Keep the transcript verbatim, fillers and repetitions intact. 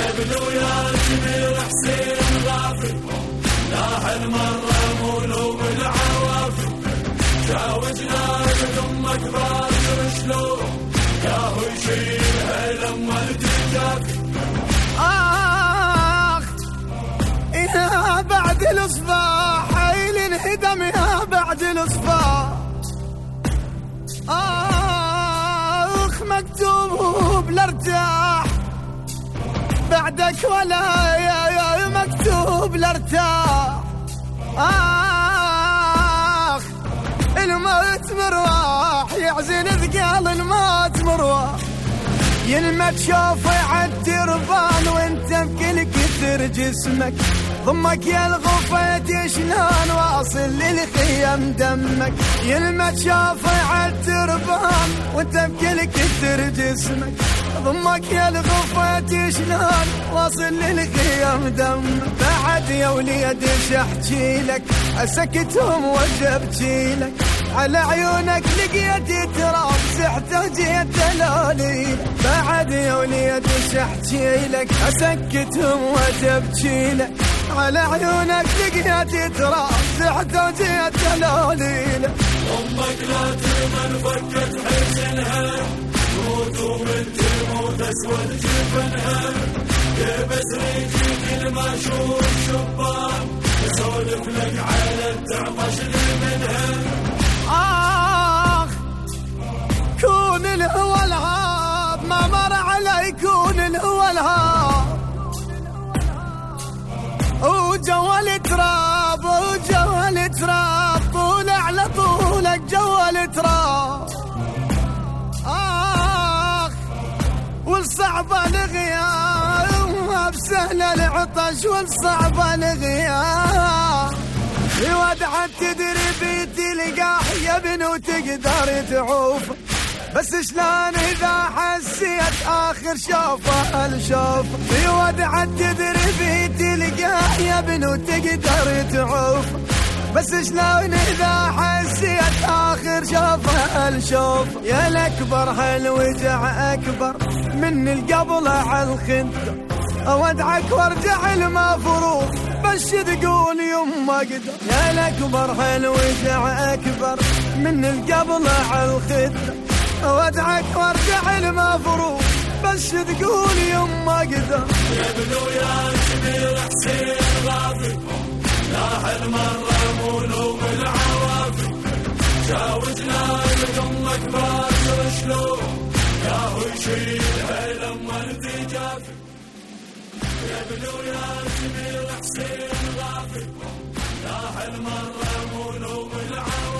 ابنو يا جميل حسين غافي لاح المرة مولو بالعوافي جاوزنا بدمك باكر شلون ياهو يشيلها لما التجافي آخ يا بعد الإصباح عيل انهدم يا بعد الإصباح آخ مكتوب لارتاح بعدك ولا يا يا مكتوب لارتاح آخ الموت مرواح يعزن ثقال الموت مرواح يلمى تشوفه يعدي ربان وانت بكل كثر جسمك ضمك يا الغفيت شلون واصل للخيام دمك يلمى تشوفه يعدي ربان وانت بكل كثر جسمك ضمك يا الغفيت شلون واصل للخيام دمك بعد يا وليد ايش احكي لك اسكتهم وجبتي لك على عيونك لقيت تراب سحت وجيت دلالي بعد يا وليد ايش احكي لك اسكتهم وتبكي لك على عيونك لقيت تراب سحت وجيت دلالي امك لا تمن فكت حزنها تموت ومن تموت اسود جبنها يبس ريجي كل ما اشوف شبان يسولف لك على التعطش منها آخ كون الهوى الهاب ما مر علي كون الهوى الهاب وجوال تراب وجوال تراب طول على طولك جوال تراب آخ والصعب الغياب بسهل العطش والصعب الغياب ودعت تدري بيتي لقاح يا بنو تقدر تعوف بس شلون اذا حسيت اخر شوفه الشوف ودعت تدري بيتي لقاح يا بنو تقدر تعوف بس شلون اذا حسيت اخر شوفه الشوف يا الاكبر هالوجع اكبر من القبل على الخندق اودعك وارجع المفروض بس تقول يما اقدر يا الاكبر هالوجع اكبر من القبل على الخدة اودعك وارجع المفروض بس تقول يما اقدر يا ابنو يا جميل حسين غافي لاح المرة مولو بالعوافي جاوزنا بدمك باكر شلون ياهو يشيلها لما التجافي يا ابنو يا جميل حسين غافي لاح المرة مولو بالعوافي